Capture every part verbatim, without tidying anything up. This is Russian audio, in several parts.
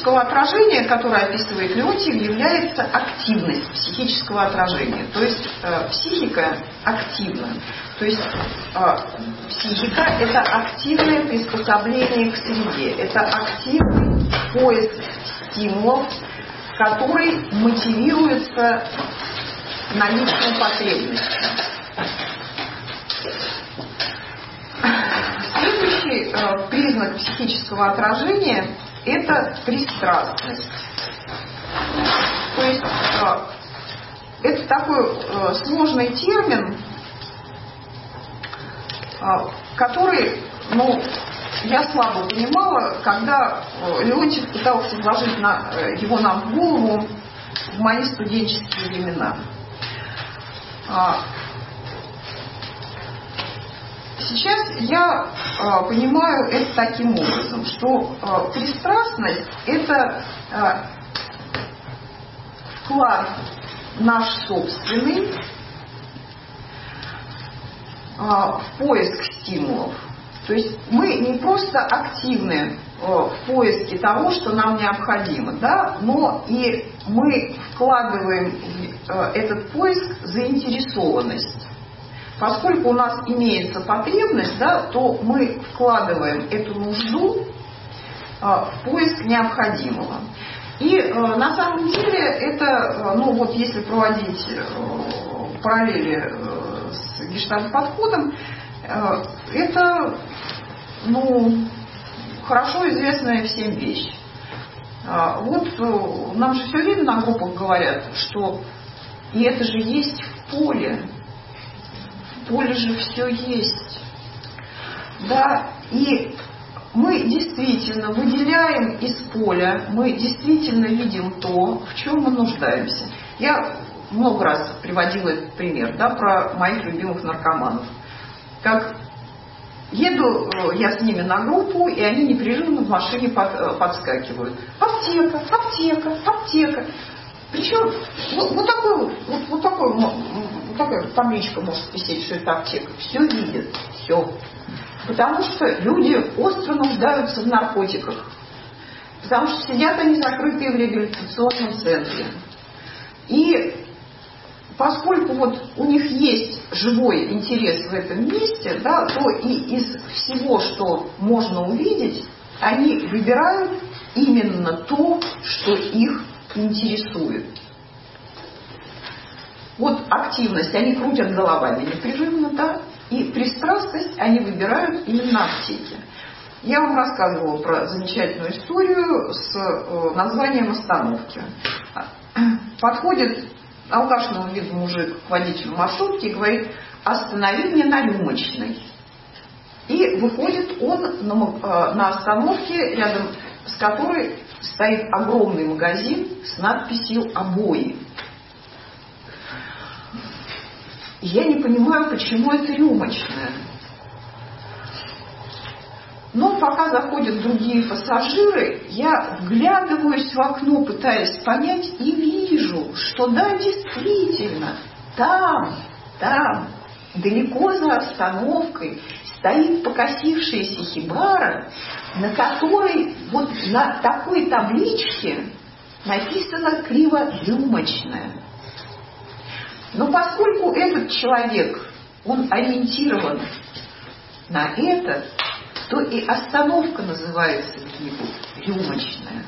психического отражения, которое описывает Леонтьев, является активность психического отражения. То есть э, психика активна. То есть э, психика – это активное приспособление к среде, это активный поиск стимулов, который мотивируется наличной потребностью. Следующий э, признак психического отражения – это пристрастность. То есть э, это такой э, сложный термин, э, который, ну, я слабо понимала, когда э, Леонтьев пытался вложить на, э, его нам в голову в мои студенческие времена. Сейчас я э, понимаю это таким образом, что э, пристрастность – это э, вклад наш собственный э, в поиск стимулов. То есть мы не просто активны э, в поиске того, что нам необходимо, да, но и мы вкладываем в э, этот поиск заинтересованность. Поскольку у нас имеется потребность, да, то мы вкладываем эту нужду э, в поиск необходимого. И э, на самом деле это, э, ну вот если проводить э, параллели э, с гештальт-подходом, э, это, ну, хорошо известная всем вещь. Э, вот э, нам же все время на группах говорят, что и это же есть в поле. В поле же все есть. Да, и мы действительно выделяем из поля, мы действительно видим то, в чем мы нуждаемся. Я много раз приводила этот пример, да, про моих любимых наркоманов. Как еду я с ними на группу, и они непрерывно в машине под, подскакивают. Аптека, аптека, аптека. Причем вот, вот такой вот, вот, вот такой, вот такая табличка может висеть, что это аптека. Все видят, все. Потому что люди остро нуждаются в наркотиках. Потому что сидят они закрытые в реабилитационном центре. И поскольку вот у них есть живой интерес в этом месте, да, то и из всего, что можно увидеть, они выбирают именно то, что их интересует. Вот активность, они крутят головами непрерывно, да, и пристрастность они выбирают именно аптеки. Я вам рассказывала про замечательную историю с э, названием остановки. Подходит алкашного вида мужик к водителю маршрутки и говорит: останови меня на Рюмочной. И выходит он на, э, на остановке, рядом с которой стоит огромный магазин с надписью «Обои». Я не понимаю, почему это Рюмочная. Но пока заходят другие пассажиры, я вглядываюсь в окно, пытаясь понять, и вижу, что да, действительно, там, там, далеко за остановкой стоит покосившаяся хибара, на которой вот на такой табличке написано криво «Рюмочная». Но поскольку этот человек, он ориентирован на это, то и остановка называется для него «Рюмочная».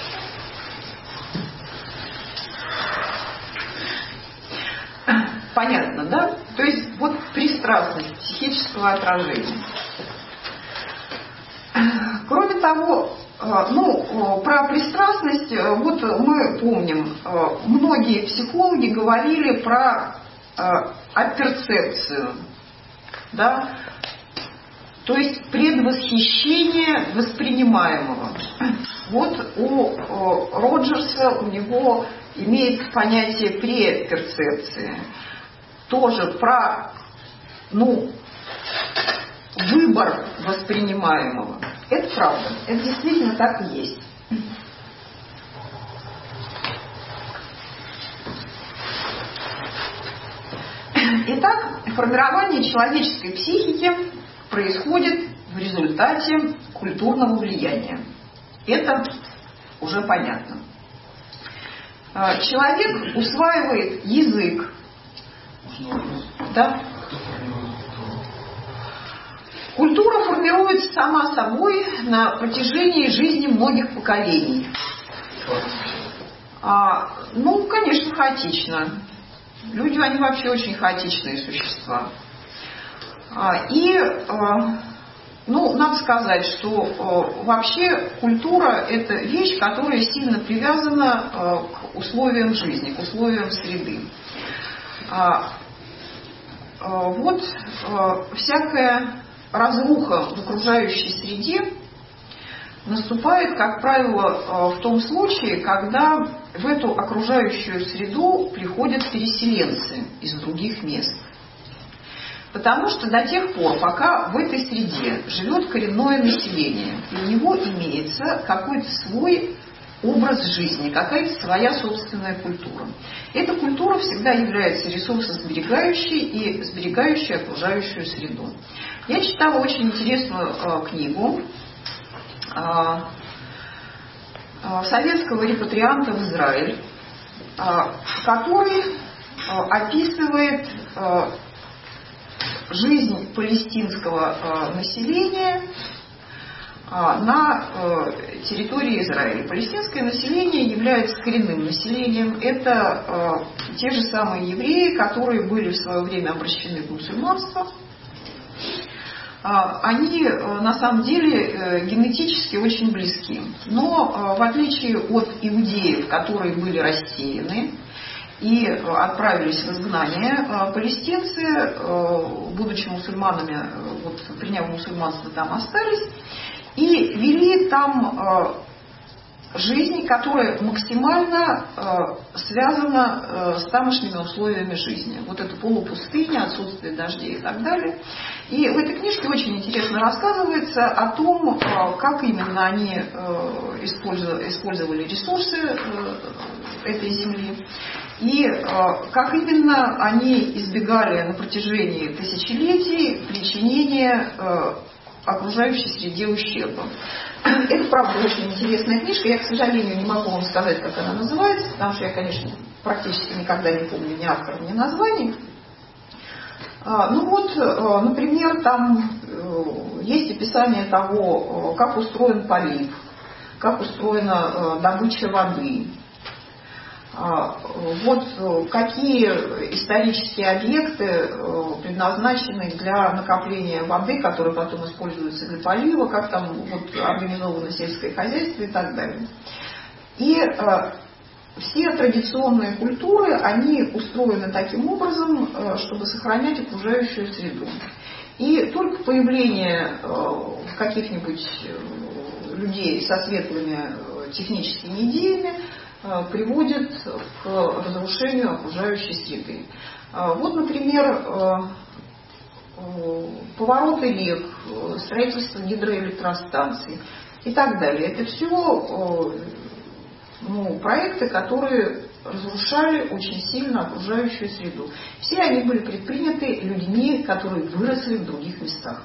Понятно, да? То есть вот пристрастность психического отражения. Кроме того, ну, про пристрастность, вот мы помним, многие психологи говорили про апперцепцию, да, то есть предвосхищение воспринимаемого. Вот у Роджерса, у него имеется понятие преперцепции, тоже про, ну, выбор воспринимаемого. Это правда, это действительно так и есть. Итак, формирование человеческой психики происходит в результате культурного влияния. Это уже понятно. Человек усваивает язык. Да? Культура формируется сама собой на протяжении жизни многих поколений. А, ну, конечно, хаотично. Люди, они вообще очень хаотичные существа. А, и, а, ну, надо сказать, что а, вообще культура – это вещь, которая сильно привязана а, к условиям жизни, к условиям среды. А, а, вот а, всякая разруха в окружающей среде наступает, как правило, в том случае, когда в эту окружающую среду приходят переселенцы из других мест. Потому что до тех пор, пока в этой среде живет коренное население, и у него имеется какой-то свой образ жизни, какая-то своя собственная культура. Эта культура всегда является ресурсосберегающей и сберегающей окружающую среду. Я читала очень интересную э, книгу э, э, советского репатрианта в Израиль, э, который э, описывает э, жизнь палестинского э, населения э, на э, территории Израиля. Палестинское население является коренным населением. Это э, те же самые евреи, которые были в свое время обращены в мусульманство. Они на самом деле генетически очень близки. Но в отличие от иудеев, которые были рассеяны и отправились в изгнание, палестинцы, будучи мусульманами, вот, приняв мусульманство, там остались и вели там жизнь, которая максимально э, связана э, с тамошними условиями жизни. Вот это полупустыня, отсутствие дождей и так далее. И в этой книжке очень интересно рассказывается о том, э, как именно они э, использовали, использовали ресурсы э, этой земли, и э, как именно они избегали на протяжении тысячелетий причинения э, окружающей среде ущерба. Это, правда, очень интересная книжка. Я, к сожалению, не могу вам сказать, как она называется, потому что я, конечно, практически никогда не помню ни автора, ни названий. Ну вот, например, там есть описание того, как устроен полив, как устроена добыча воды. Вот какие исторические объекты предназначены для накопления воды, которые потом используются для полива, как там вот организовано сельское хозяйство и так далее. И все традиционные культуры, они устроены таким образом, чтобы сохранять окружающую среду. И только появление каких-нибудь людей со светлыми техническими идеями приводит к разрушению окружающей среды. Вот, например, повороты рек, строительство гидроэлектростанций и так далее. Это все ну, проекты, которые разрушали очень сильно окружающую среду. Все они были предприняты людьми, которые выросли в других местах.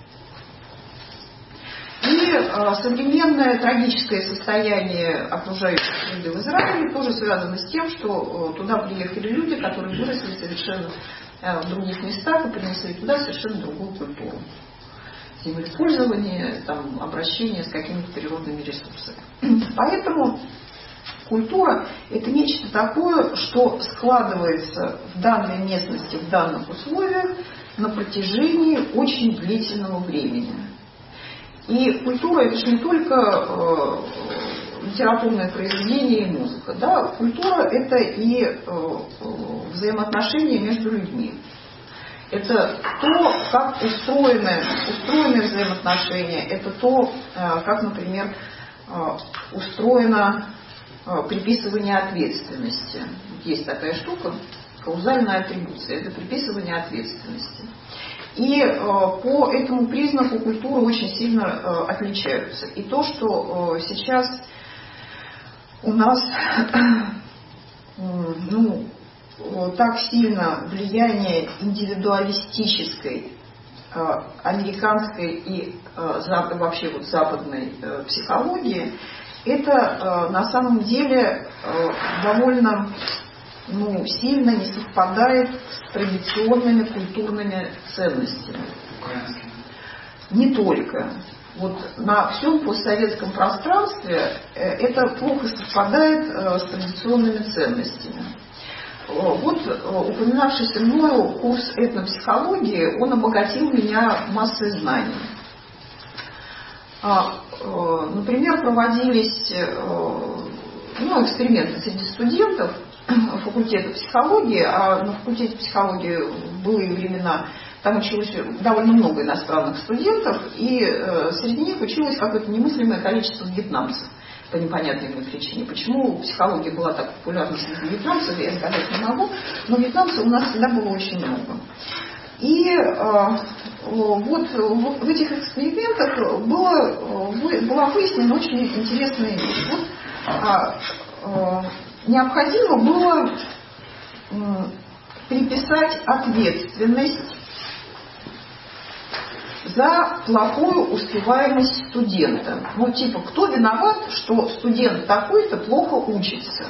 И э, современное трагическое состояние окружающей среды в Израиле тоже связано с тем, что э, туда приехали люди, которые выросли совершенно э, в других местах и принесли туда совершенно другую культуру. Землепользование, там, обращение с какими-то природными ресурсами. Поэтому культура – это нечто такое, что складывается в данной местности, в данных условиях на протяжении очень длительного времени. И культура – это же не только э, литературное произведение и музыка. Да? Культура – это и э, взаимоотношения между людьми. Это то, как устроены, устроены взаимоотношения, это то, э, как, например, э, устроено э, приписывание ответственности. Есть такая штука, каузальная атрибуция – это приписывание ответственности. И э, по этому признаку культуры очень сильно э, отличаются. И то, что э, сейчас у нас э, ну, э, так сильно влияние индивидуалистической, э, американской и э, запад, вообще вот западной э, психологии, это на самом деле довольно ну, сильно не совпадает с традиционными культурными ценностями. Не только. Вот на всем постсоветском пространстве это плохо совпадает с традиционными ценностями. Вот упоминавшийся мною курс этнопсихологии, он обогатил меня массой знаний. Например, проводились ну, эксперименты среди студентов факультета психологии, а на факультете психологии в былые времена там училось довольно много иностранных студентов, и среди них училось какое-то немыслимое количество вьетнамцев по непонятной мне причине. Почему психология была так популярна среди вьетнамцев, я сказать не могу, но вьетнамцев у нас всегда было очень много. И э, вот в этих экспериментах было, была выяснена очень интересная вещь. Вот, э, э, необходимо было э, приписать ответственность за плохую успеваемость студента. Ну, типа, кто виноват, что студент такой-то плохо учится?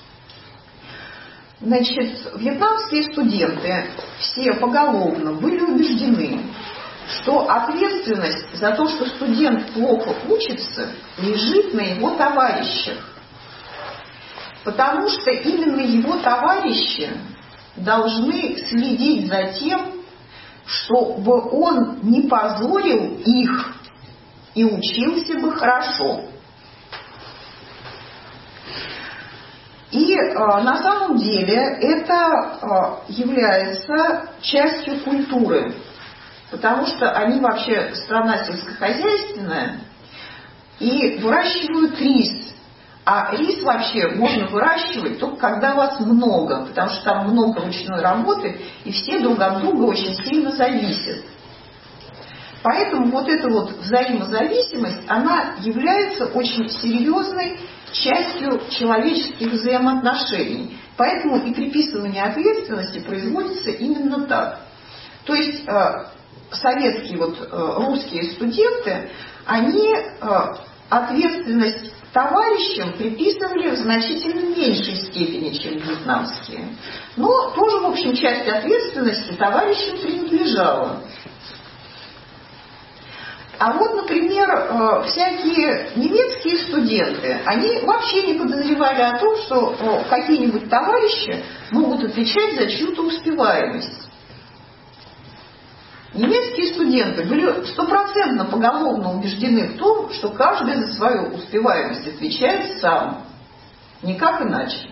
Значит, вьетнамские студенты все поголовно были убеждены, что ответственность за то, что студент плохо учится, лежит на его товарищах. Потому что именно его товарищи должны следить за тем, чтобы он не позорил их и учился бы хорошо. И э, на самом деле это э, является частью культуры, потому что они вообще страна сельскохозяйственная и выращивают рис. А рис вообще можно выращивать только когда вас много, потому что там много ручной работы, и все друг от друга очень сильно зависят. Поэтому вот эта вот взаимозависимость, она является очень серьезной частью человеческих взаимоотношений. Поэтому и приписывание ответственности производится именно так. То есть э, советские вот э, русские студенты, они э, ответственность товарищам приписывали в значительно меньшей степени, чем вьетнамские. Но тоже, в общем, часть ответственности товарищам принадлежала. А вот, например, всякие немецкие студенты, они вообще не подозревали о том, что какие-нибудь товарищи могут отвечать за чью-то успеваемость. Немецкие студенты были стопроцентно поголовно убеждены в том, что каждый за свою успеваемость отвечает сам. Никак иначе.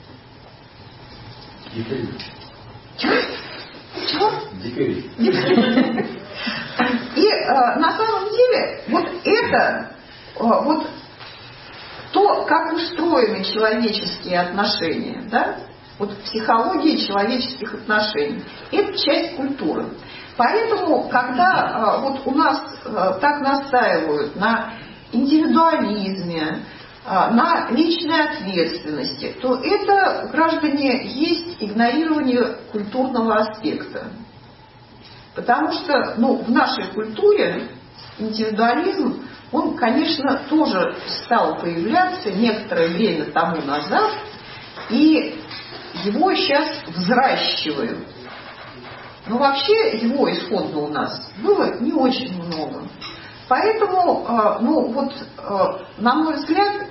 Дикари. Чего? Чего? Дикари. Дикари. И э, на самом деле вот это, э, вот то, как устроены человеческие отношения, да, вот психология человеческих отношений, это часть культуры. Поэтому, когда э, вот у нас э, так настаивают на индивидуализме, э, на личной ответственности, то это, граждане, есть игнорирование культурного аспекта. Потому что ну, в нашей культуре индивидуализм, он, конечно, тоже стал появляться некоторое время тому назад, и его сейчас взращивают. Но вообще его исходно у нас было не очень много. Поэтому, ну вот, на мой взгляд,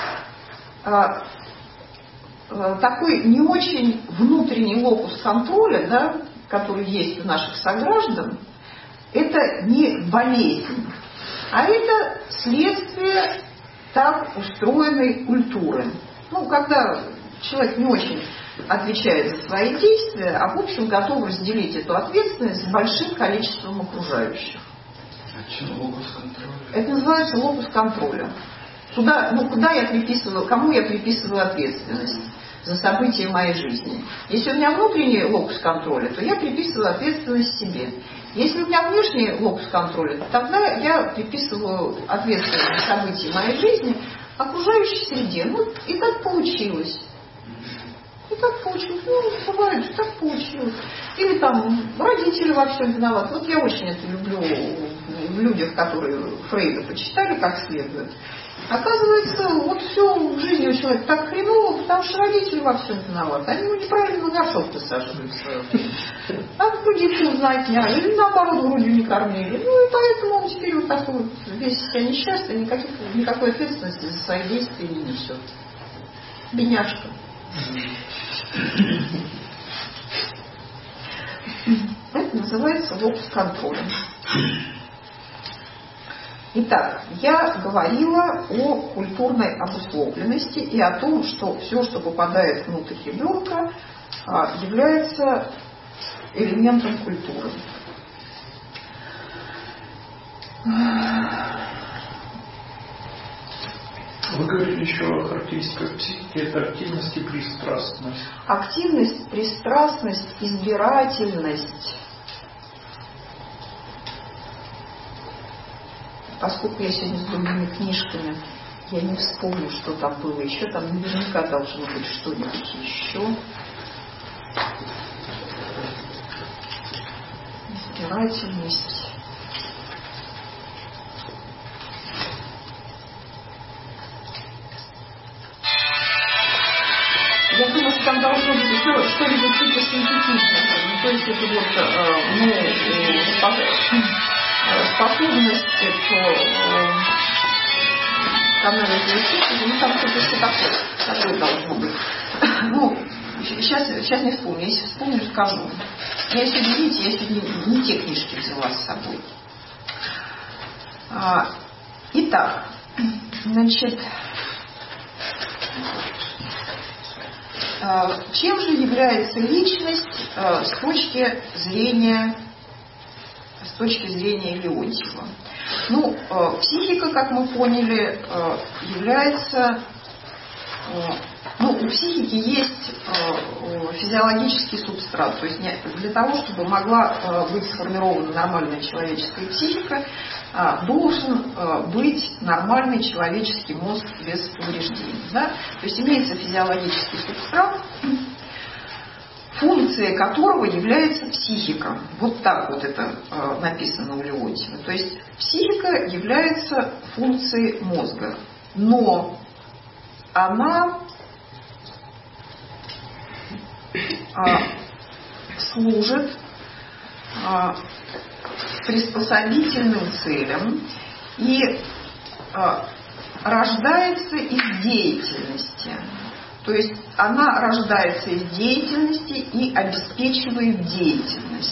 такой не очень внутренний локус контроля, да, который есть у наших сограждан, это не болезнь, а это следствие так устроенной культуры. Ну, когда человек не очень отвечает за свои действия, а в общем готов разделить эту ответственность с большим количеством окружающих. А что локус контроля? Это называется локус контроля. Туда, ну, куда я приписываю, кому я приписываю ответственность за события моей жизни. Если у меня внутренний локус контроля, то я приписываю ответственность себе. Если у меня внешний локус контроля, то тогда я приписываю ответственность за события моей жизни окружающей среде. Ну, и так получилось. И так получилось. Ну, бывает, что так получилось. Или там родители во всем виноваты. Вот я очень это люблю в людях, которые Фрейда почитали как следует. Оказывается, вот все в жизни у человека так хреново, потому что родители во всем виноваты. Они его неправильно на горшок высаживают в свое время. А кредитку узнать не надо, или наоборот грудью не кормили. Ну и поэтому он теперь вот такой вот весь себя несчастный, никаких, никакой ответственности за свои действия не несет. Бедняжка. Это называется локус-контролем. Итак, я говорила о культурной обусловленности и о том, что все, что попадает внутрь ребенка, является элементом культуры. Вы говорили еще о характеристиках психики, это активность и пристрастность. Активность, пристрастность, избирательность. Поскольку я сегодня с другими книжками, я не вспомню, что там было еще. Там наверняка должно быть что-нибудь еще. Избирательность. Я думаю, что там должно быть еще что-нибудь типа синтетичного. Ну, то есть это вот, ну, способность к канализации, ну там что-то что такое, такое должно быть. Ну, сейчас, сейчас не вспомню, если вспомню, скажу. Я сегодня, видите, я сегодня не те книжки взяла с собой. А, итак, значит, а, чем же является личность а, с точки зрения с точки зрения Леонтьева? Ну, э, психика, как мы поняли, э, является... Э, ну, у психики есть э, физиологический субстрат. То есть не, для того, чтобы могла э, быть сформирована нормальная человеческая психика, э, должен э, быть нормальный человеческий мозг без повреждений. Да? То есть имеется физиологический субстрат, функцией которого является психика. Вот так вот это э, написано у Леонтьева. То есть психика является функцией мозга, но она э, служит э, приспособительным целям и э, рождается из деятельности. То есть она рождается из деятельности и обеспечивает деятельность.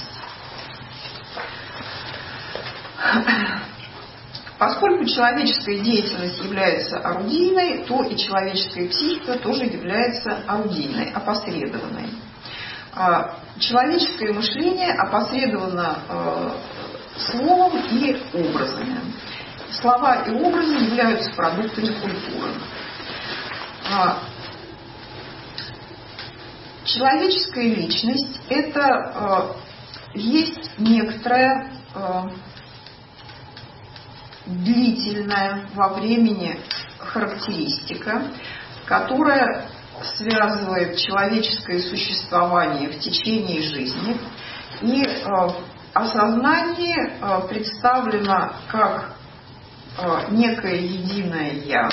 Поскольку человеческая деятельность является орудийной, то и человеческая психика тоже является орудийной, опосредованной. Человеческое мышление опосредовано словом и образами. Слова и образы являются продуктами культуры. Человеческая личность – это э, есть некоторая э, длительная во времени характеристика, которая связывает человеческое существование в течение жизни, и э, осознание э, представлено как э, некое единое «я»,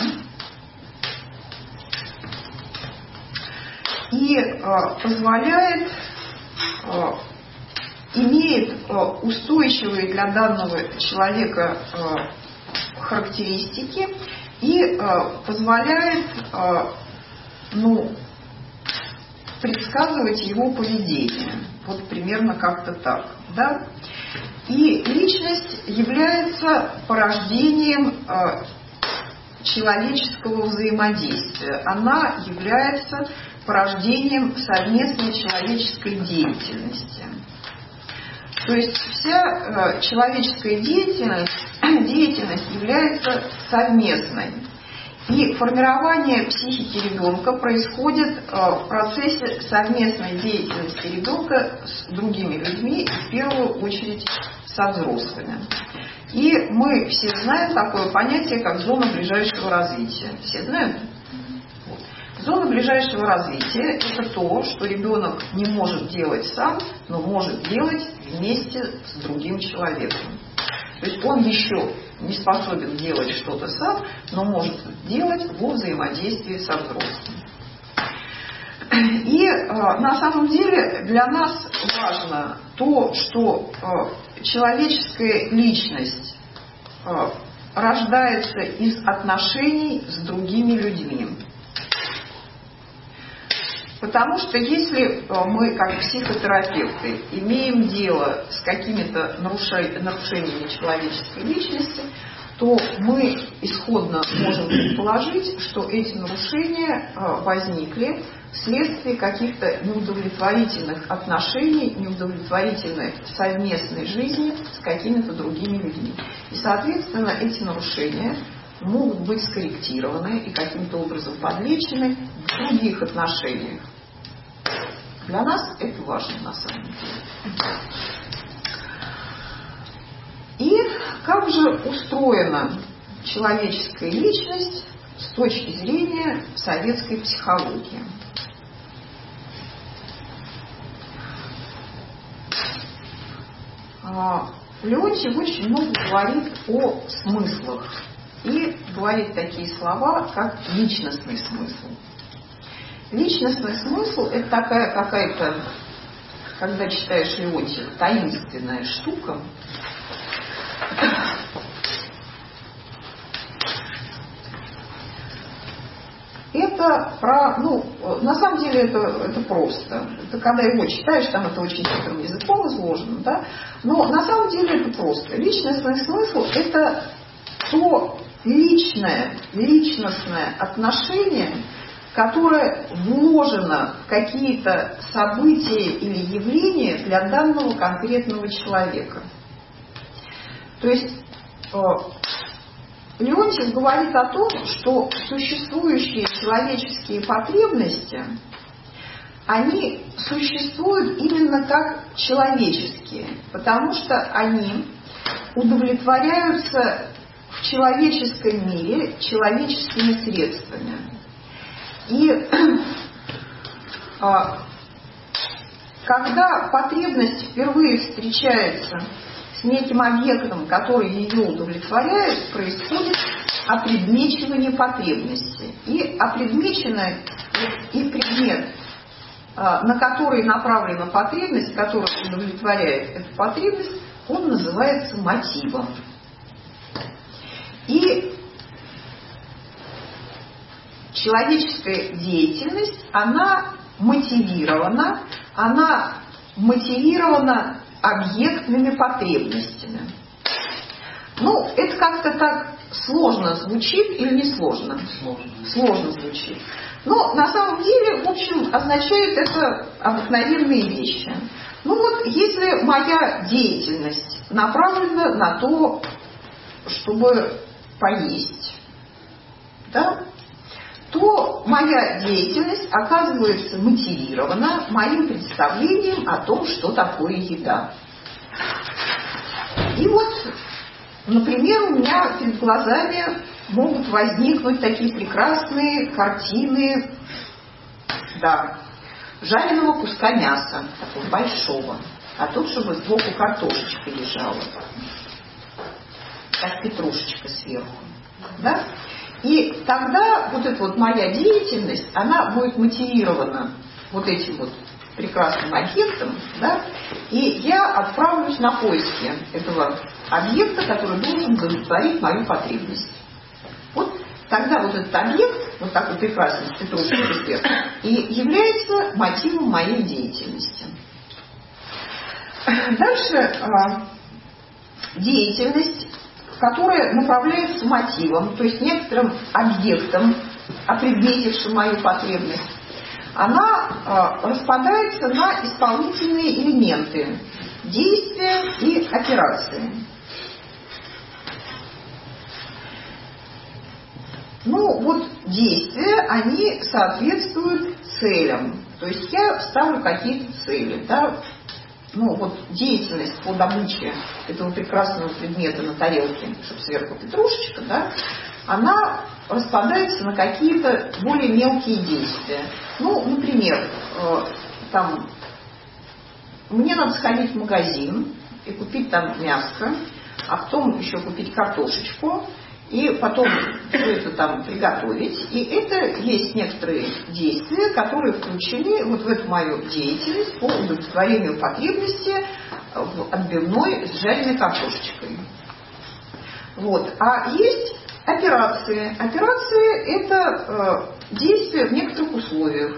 и э, позволяет, э, имеет э, устойчивые для данного человека э, характеристики и э, позволяет э, ну, предсказывать его поведение. Вот примерно как-то так. Да? И личность является порождением э, человеческого взаимодействия. Она является порождением совместной человеческой деятельности. То есть вся э, человеческая деятельность, деятельность является совместной. И формирование психики ребенка происходит э, в процессе совместной деятельности ребенка с другими людьми, в первую очередь со взрослыми. И мы все знаем такое понятие, как зона ближайшего развития. Все знают? Зона ближайшего развития – это то, что ребенок не может делать сам, но может делать вместе с другим человеком. То есть он еще не способен делать что-то сам, но может делать во взаимодействии со взрослым. И э, на самом деле для нас важно то, что э, человеческая личность э, рождается из отношений с другими людьми. Потому что если мы, как психотерапевты, имеем дело с какими-то нарушениями человеческой личности, то мы исходно можем предположить, что эти нарушения возникли вследствие каких-то неудовлетворительных отношений, неудовлетворительной совместной жизни с какими-то другими людьми. И, соответственно, эти нарушения могут быть скорректированы и каким-то образом подлечены в других отношениях. Для нас это важно на самом деле. И как же устроена человеческая личность с точки зрения советской психологии? Леонтьев очень много говорит о смыслах и говорит такие слова, как личностный смысл. Личностный смысл – это такая какая-то, когда читаешь Леонтьева, таинственная штука. Это про, ну, на самом деле это, это просто. Это когда его читаешь, там это очень хитрым языком изложено, да? Но на самом деле это просто. Личностный смысл – это то личное, личностное отношение, которое вложено в какие-то события или явления для данного конкретного человека. То есть э, Леонтьев говорит о том, что существующие человеческие потребности, они существуют именно как человеческие, потому что они удовлетворяются в человеческом мире человеческими средствами. И а, когда потребность впервые встречается с неким объектом, который ее удовлетворяет, происходит опредмечивание потребности. И опредмеченный и предмет, а, на который направлена потребность, который удовлетворяет эту потребность, он называется мотивом. И человеческая деятельность, она мотивирована, она мотивирована объектными потребностями. Ну, это как-то так сложно звучит или не сложно? Сложно. Сложно звучит. Но на самом деле, в общем, означает это обыкновенные вещи. Ну вот, если моя деятельность направлена на то, чтобы поесть, да, то моя деятельность оказывается мотивирована моим представлением о том, что такое еда. И вот, например, у меня перед глазами могут возникнуть такие прекрасные картины, да, жареного куска мяса, такого большого, а тут, чтобы сбоку картошечка лежала, как петрушечка сверху, да? И тогда вот эта вот моя деятельность, она будет мотивирована вот этим вот прекрасным объектом, да, и я отправлюсь на поиски этого объекта, который должен удовлетворить мою потребность. Вот тогда вот этот объект, вот такой прекрасный петрушечка сверху, и является мотивом моей деятельности. Дальше деятельность, которая направляется мотивом, то есть некоторым объектом, опредметившим мою потребность, она э, распадается на исполнительные элементы, действия и операции. Ну вот действия, они соответствуют целям, то есть я ставлю какие-то цели, да. Ну, вот деятельность по добыче этого прекрасного предмета на тарелке, чтобы сверху петрушечка, да, она распадается на какие-то более мелкие действия. Ну, например, э, там, мне надо сходить в магазин и купить там мясо, а потом еще купить картошечку, и потом все это там приготовить. И это есть некоторые действия, которые включены вот в эту мою деятельность по удовлетворению потребности в отбивной с жареной картошечкой. Вот. А есть операции. Операции – это э, действия в некоторых условиях.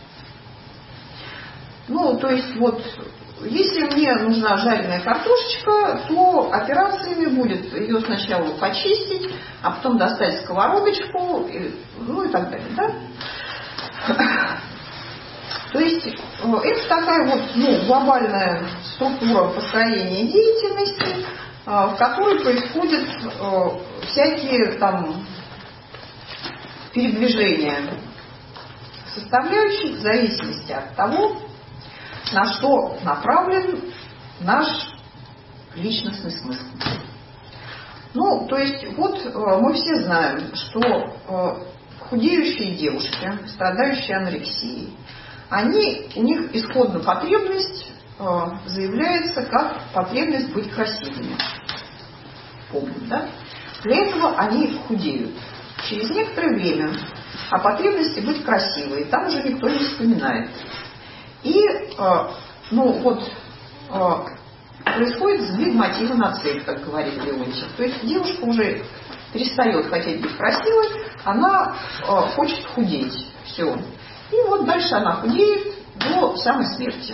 Ну, то есть вот, если мне нужна жареная картошечка, то операциями будет ее сначала почистить, а потом достать сковородочку, и, ну и так далее, да? То есть это такая вот, ну, глобальная структура построения деятельности, в которой происходят всякие там передвижения составляющих в зависимости от того, на что направлен наш личностный смысл. Ну, то есть, вот мы все знаем, что худеющие девушки, страдающие анорексией, они, у них исходно потребность заявляется как потребность быть красивыми. Помним, да? Для этого они худеют. Через некоторое время о потребности быть красивой там уже никто не вспоминает. И, э, ну вот, э, происходит сдвиг мотива на цель, как говорит Леонтьев. То есть девушка уже перестает хотеть быть красивой, она э, хочет худеть. Все. И вот дальше она худеет до самой смерти.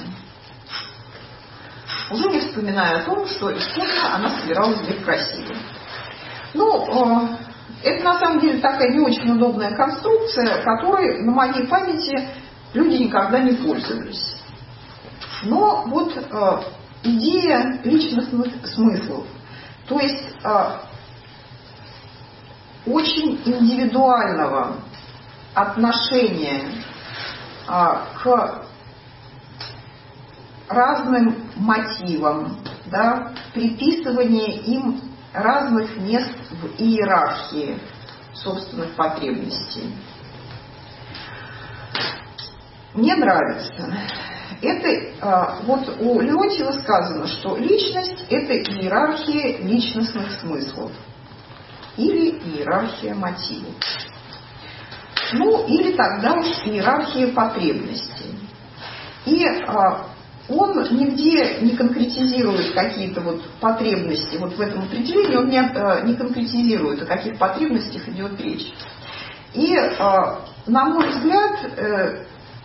Уже не вспоминая о том, что исходно она собиралась быть красивой. Ну, э, это на самом деле такая не очень удобная конструкция, которой на моей памяти люди никогда не пользовались. Но вот э, идея личностных смыслов, то есть э, очень индивидуального отношения э, к разным мотивам, да, приписывание им разных мест в иерархии собственных потребностей. Мне нравится. Это вот у Леонтьева сказано, что личность – это иерархия личностных смыслов или иерархия мотивов. Ну, или тогда уж иерархия потребностей. И он нигде не конкретизирует какие-то вот потребности. Вот в этом определении он не, не конкретизирует, о каких потребностях идет речь. И, на мой взгляд,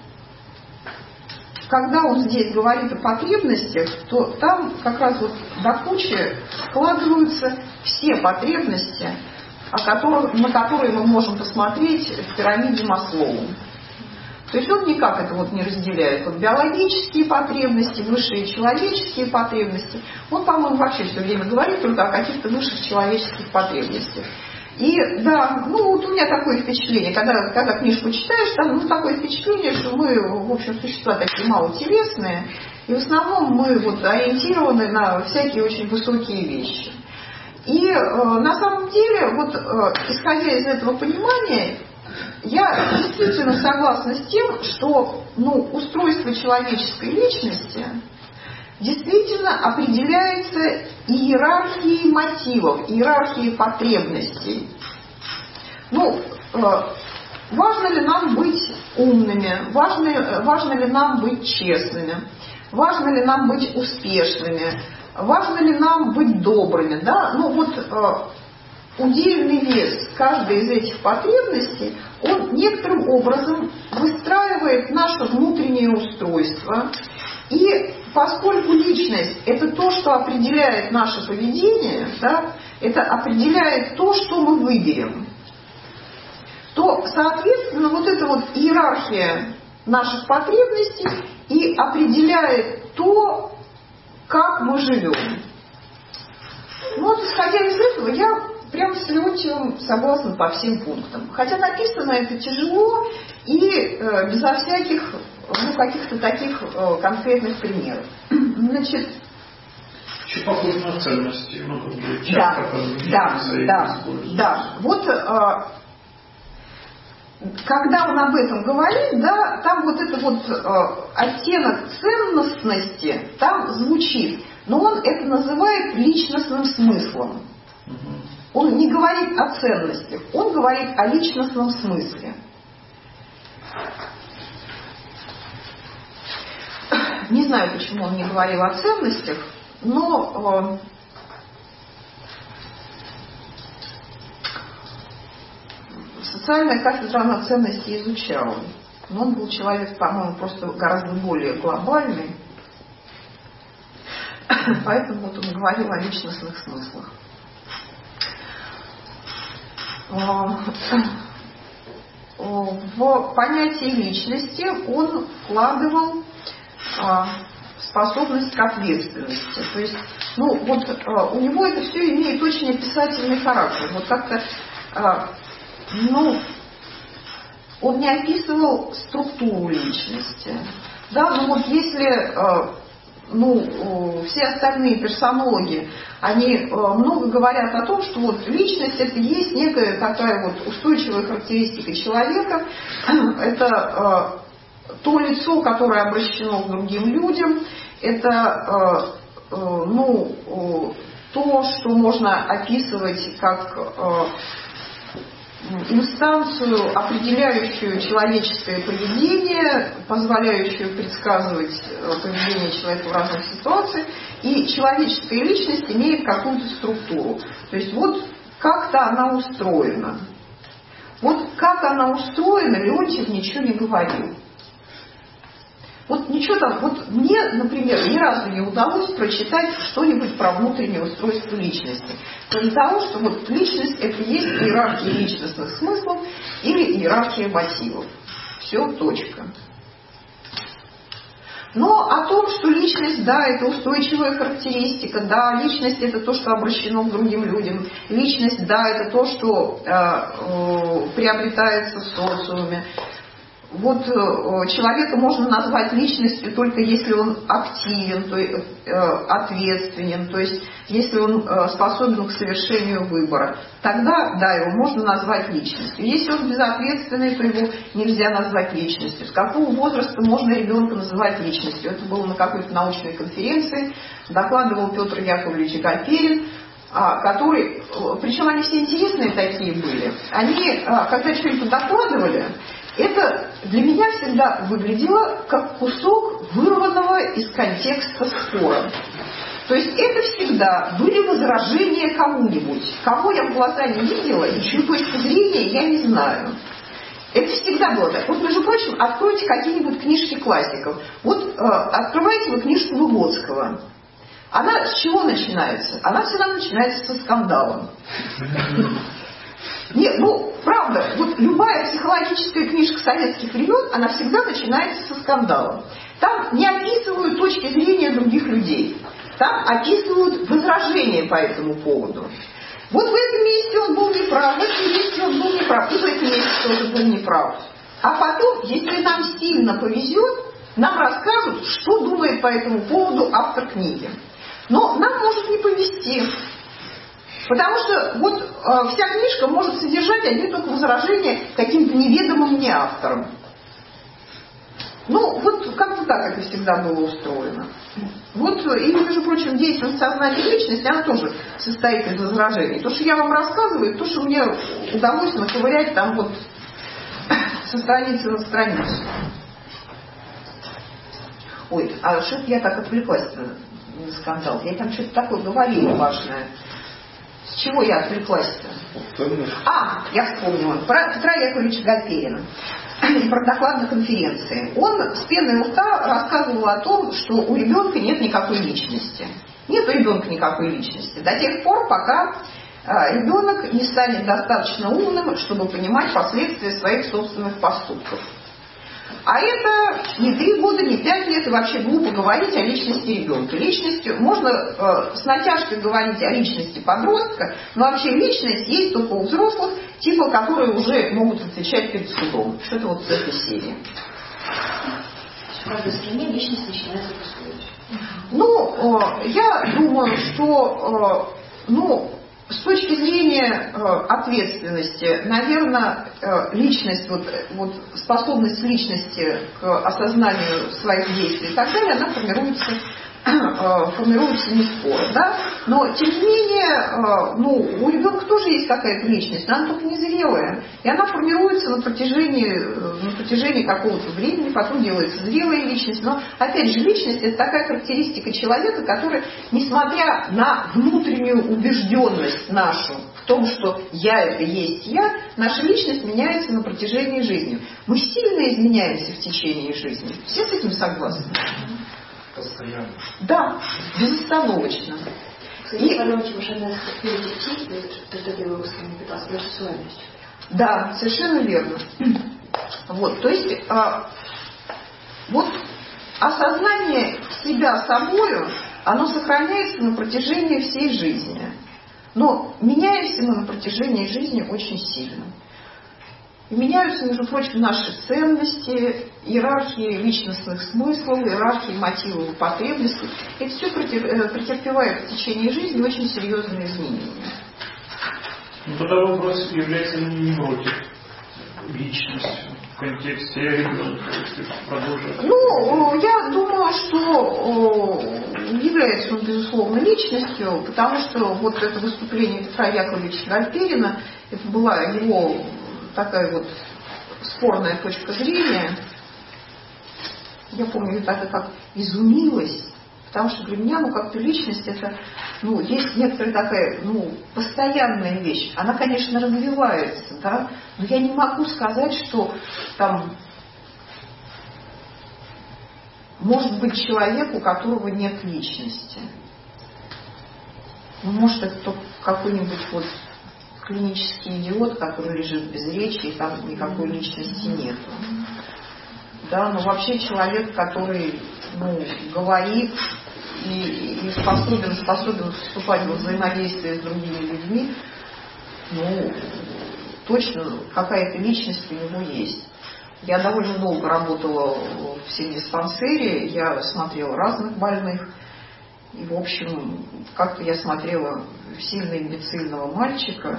когда он здесь говорит о потребностях, то там как раз вот до кучи складываются все потребности, о которых, на которые мы можем посмотреть в пирамиде Маслоу. То есть он никак это вот не разделяет. Вот биологические потребности, высшие человеческие потребности. Он, по-моему, вообще все время говорит только о каких-то высших человеческих потребностях. И да, ну вот у меня такое впечатление, когда, когда книжку читаешь, там ну, такое впечатление, что мы, в общем, существа такие малотелесные, и в основном мы вот ориентированы на всякие очень высокие вещи. И э, на самом деле, вот э, исходя из этого понимания, я действительно согласна с тем, что ну, устройство человеческой личности действительно определяется иерархией мотивов, иерархией потребностей. Ну, э, важно ли нам быть умными, важно, важно ли нам быть честными, важно ли нам быть успешными, важно ли нам быть добрыми, да? Ну вот э, удельный вес каждой из этих потребностей, он некоторым образом выстраивает наше внутреннее устройство. И поскольку личность – это то, что определяет наше поведение, да, это определяет то, что мы выберем, то, соответственно, вот эта вот иерархия наших потребностей и определяет то, как мы живем. Ну вот, исходя из этого, я прям с Леонтьевым согласна по всем пунктам. Хотя написано это тяжело и э, безо всяких ну, каких-то таких э, конкретных примеров. Значит, еще похоже на ценности. Ну, как бы, да, да, да, да. Вот э, когда он об этом говорит, да, там вот этот вот э, оттенок ценностности там звучит. но он это называет личностным смыслом. Он не говорит о ценностях, он говорит о личностном смысле. Не знаю, почему он не говорил о ценностях, но э, социальная кафедра она ценности изучала. Но он был человек, по-моему, просто гораздо более глобальный. Поэтому вот он говорил о личностных смыслах. В понятие личности он вкладывал способность к ответственности. То есть, ну, вот у него это все имеет очень описательный характер. Вот как-то, ну, он не описывал структуру личности. Да, ну вот если, ну, все остальные персонологи, они много говорят о том, что вот личность это есть некая такая вот устойчивая характеристика человека, это то лицо, которое обращено к другим людям, это, ну, то, что можно описывать как инстанцию, определяющую человеческое поведение, позволяющую предсказывать поведение человека в разных ситуациях, и человеческая личность имеет какую-то структуру. То есть вот как-то она устроена. Вот как она устроена, Леонтьев ничего не говорил. Вот ничего там, вот мне, например, ни разу не удалось прочитать что-нибудь про внутреннее устройство личности. Кроме того, что вот личность это есть иерархия личностных смыслов или иерархия мотивов. Все, точка. Но о том, что личность, да, это устойчивая характеристика, да, личность это то, что обращено к другим людям, личность, да, это то, что э, э, приобретается в социуме. Вот э, человека можно назвать личностью только если он активен, то есть, э, ответственен, то есть если он э, способен к совершению выбора. Тогда, да, его можно назвать личностью. Если он безответственный, то его нельзя назвать личностью. С какого возраста можно ребенка называть личностью? Это было на какой-то научной конференции, докладывал Петр Яковлевич Гаперин, который, причем они все интересные такие были. Они, когда что-нибудь докладывали, это для меня всегда выглядело как кусок вырванного из контекста спора. То есть это всегда были возражения кому-нибудь, кого я в глаза не видела и чью точку зрения я не знаю. Это всегда было так. Вот, между прочим, откройте какие-нибудь книжки классиков. Вот э, открывайте вы книжку Выгодского. Она с чего начинается? Она всегда начинается со скандалом. Нет, ну, правда, вот любая психологическая книжка советских времен, она всегда начинается со скандала. Там не описывают точки зрения других людей. Там описывают возражения по этому поводу. Вот в этом месте он был неправ, в этом месте он был неправ, и в этом месте тоже был неправ. А потом, если нам сильно повезет, нам расскажут, что думает по этому поводу автор книги. Но нам может не повезти. Потому что вот э, вся книжка может содержать одни только возражения каким-то неведомым мне автором. Ну, вот как-то так это всегда было устроено. Вот, и, между прочим, деятельность сознания личности, она тоже состоит из возражений. То, что я вам рассказываю, то, что мне удалось наковырять там вот со страницы на страницу. Ой, а что-то я так отвлеклась на скандал. Я там что-то такое говорила важное. С чего я отвлеклась-то? А, я вспомнила. Про Петра Яковлевича Гаперина. Про доклад на конференции. Он с пеной у рта рассказывал о том, что у ребенка нет никакой личности. Нет у ребенка никакой личности. До тех пор, пока ребенок не станет достаточно умным, чтобы понимать последствия своих собственных поступков. А это не три года, не пять лет, и вообще глупо говорить о личности ребенка. Личностью можно э, с натяжкой говорить о личности подростка, но вообще личность есть только у взрослых, типа, которые уже могут отвечать перед судом. Что-то вот с этой серии. В каждой стране личность начинается по-своему. Ну, э, я думаю, что, э, ну, с точки зрения э, ответственности, наверное, э, личность, вот, вот способность личности к осознанию своих действий и так далее, она формируется, э, формируется не скоро, да? Но, тем не менее, э, ну, у ребенка тоже есть какая-то личность, но она только незрелая, и она формируется на протяжении, на протяжении какого-то времени, потом делается зрелая личность, но, опять же, личность – это такая характеристика человека, который, несмотря на внутреннюю убежденность нашу в том, что я – это есть я, наша личность меняется на протяжении жизни. Мы сильно изменяемся в течение жизни. Все с этим согласны? Постоянно. Да, безостановочно. Кстати, и... Потому что она перейти, то, что ты его питался, наша сексуальность. Да, совершенно верно. Вот, то есть, а, вот осознание себя собою, оно сохраняется на протяжении всей жизни. Но меняемся мы на протяжении жизни очень сильно. И меняются, между прочим, наши ценности, иерархии личностных смыслов, иерархии мотивов и потребностей. Это все претерпевает в течение жизни очень серьезные изменения. Ну, тогда вопрос, является ли невротик личностью в контексте ребенка, если продолжить? Ну, я думаю, что является он, безусловно, личностью, потому что вот это выступление Петра Яковлевича Гальперина, это была его такая вот спорная точка зрения. Я помню, я так и как изумилась, потому что для меня, ну, как-то личность, это, ну, есть некоторая такая, ну, постоянная вещь. Она, конечно, развивается, да, но я не могу сказать, что там может быть человек, у которого нет личности. Ну, может, это только какой-нибудь вот клинический идиот, который лежит без речи, и там никакой личности нету. Да, но вообще человек, который, ну, говорит и, и способен, способен вступать во взаимодействие с другими людьми, ну, точно какая-то личность у него есть. Я довольно долго работала в психдиспансере, я смотрела разных больных, и, в общем, как-то я смотрела сильно имбецильного мальчика,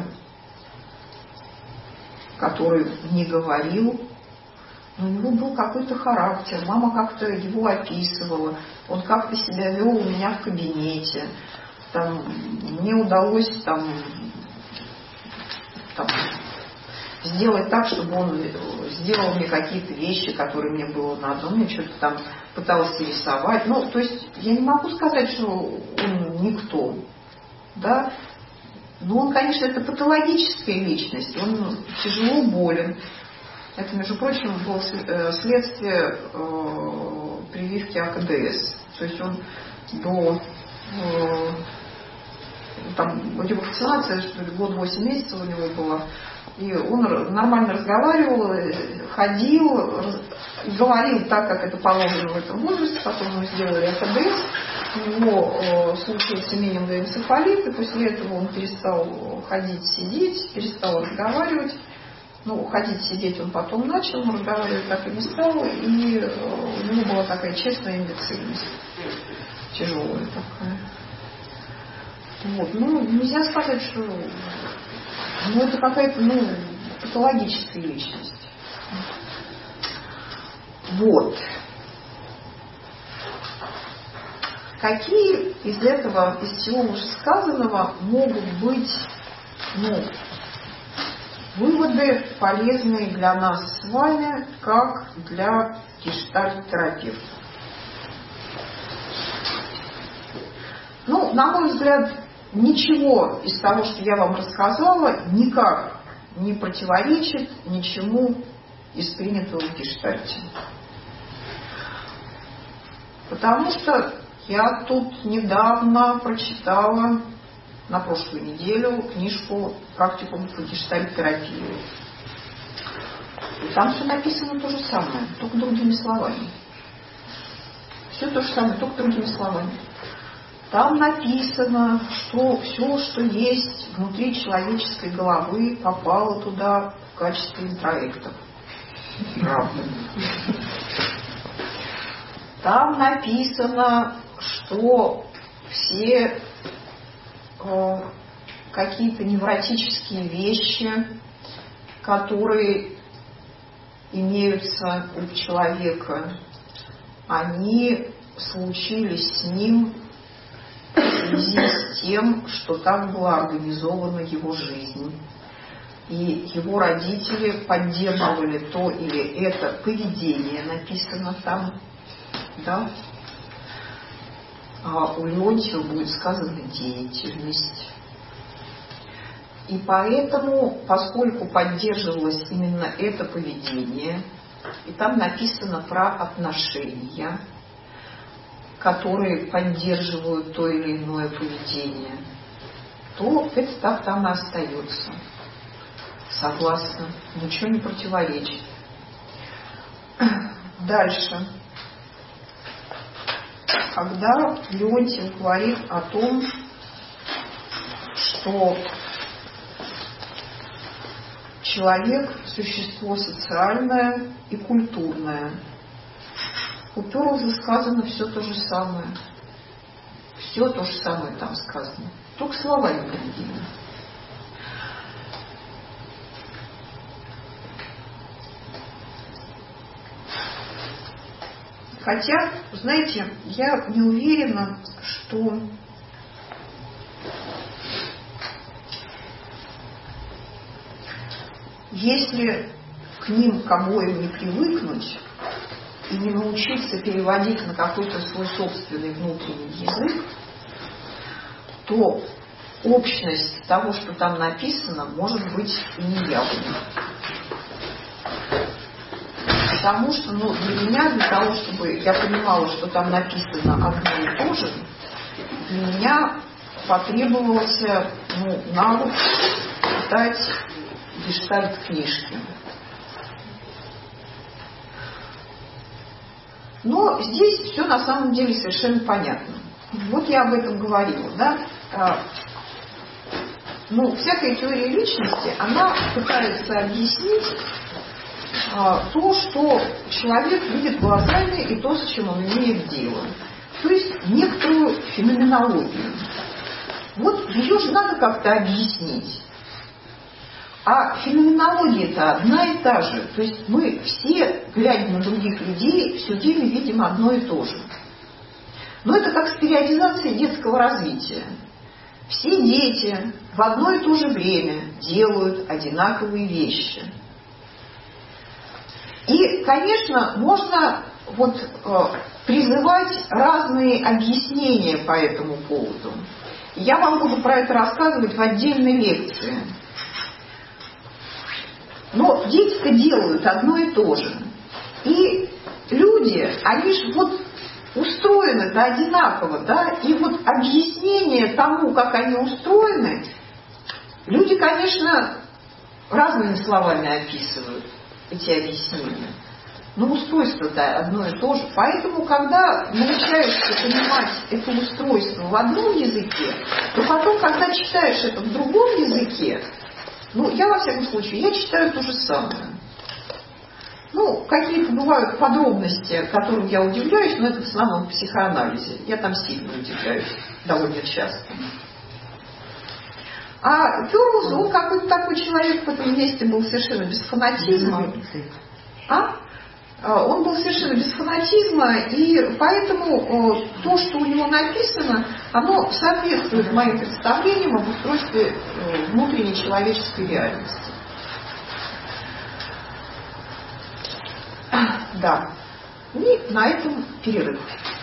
который не говорил, но у него был какой-то характер, мама как-то его описывала, он как-то себя вел у меня в кабинете, там, мне удалось там, там, сделать так, чтобы он сделал мне какие-то вещи, которые мне было надо, он мне что-то там пытался рисовать, ну, то есть я не могу сказать, что он никто, да, но он, конечно, это патологическая личность, он тяжело болен. Это, между прочим, было следствие э, прививки А Ка Дэ Эс. То есть он до э, там, ревакцинация, что ли, год восемь месяцев у него было. И он нормально разговаривал, ходил, раз, говорил так, как это положено в этом возрасте. Потом ему сделали А Ка Дэ Эс. У него э, случился менингоэнцефалит, и после этого он перестал ходить, сидеть, перестал разговаривать. Ну, ходить, сидеть он потом начал, но разговаривать так и не стал, и у него была такая честная имбецильность, тяжелая такая. Вот. Ну, нельзя сказать, что ну, это какая-то, ну, патологическая личность. Вот. Какие из этого, из всего вышесказанного могут быть, ну, выводы, полезные для нас с вами, как для гештальт-терапевта? Ну, на мой взгляд, ничего из того, что я вам рассказала, никак не противоречит ничему из принятого в гештальте. Потому что я тут недавно прочитала на прошлую неделю книжку «Практикум по гештальт-терапии». И там все написано то же самое, только другими словами. Все то же самое, только другими словами. Там написано, что все, что есть внутри человеческой головы, попало туда в качестве интроектов. Правда. Там написано, что все какие-то невротические вещи, которые имеются у человека, они случились с ним в связи с тем, что так была организована его жизнь. И его родители поддерживали то или это поведение, написано там, да? А у Леонтьева будет сказана деятельность. И поэтому, поскольку поддерживалось именно это поведение, и там написано про отношения, которые поддерживают то или иное поведение, то это так там и остается. Согласна. Ничего не противоречит. Дальше. Когда Леонтьев говорит о том, что человек – существо социальное и культурное, у Перлза сказано все то же самое. Все то же самое там сказано. Только слова не поменяны. Хотя, знаете, я не уверена, что если к ним к обоим не привыкнуть и не научиться переводить на какой-то свой собственный внутренний язык, то общность того, что там написано, может быть и неявной. Потому что, ну, для меня, для того, чтобы я понимала, что там написано одно и то же, для меня потребовался, ну, навык читать гештальт-книжки. Но здесь все на самом деле совершенно понятно. Вот я об этом говорила, да. Ну, всякая теория личности, она пытается объяснить то, что человек видит глазами, и то, с чем он имеет дело. То есть некоторую феноменологию. Вот ее же надо как-то объяснить. А феноменология-то одна и та же. То есть мы все, глядя на других людей, все время видим одно и то же. Но это как с периодизацией детского развития. Все дети в одно и то же время делают одинаковые вещи. И, конечно, можно вот, э, призывать разные объяснения по этому поводу. Я вам буду про это рассказывать в отдельной лекции. Но дети-то делают одно и то же. И люди, они же вот устроены-то одинаково, да, и вот объяснение тому, как они устроены, люди, конечно, разными словами описывают эти объяснения. Но устройство-то одно и то же. Поэтому, когда научаешься понимать это устройство в одном языке, то потом, когда читаешь это в другом языке, ну, я, во всяком случае, я читаю то же самое. Ну, какие-то бывают подробности, которым я удивляюсь, но это в основном в психоанализе. Я там сильно удивляюсь довольно часто. А Перлз, он какой-то такой человек в этом месте был совершенно без фанатизма. А? Он был совершенно без фанатизма, и поэтому то, что у него написано, оно соответствует моим представлениям об устройстве внутренней человеческой реальности. Да. И на этом перерыв.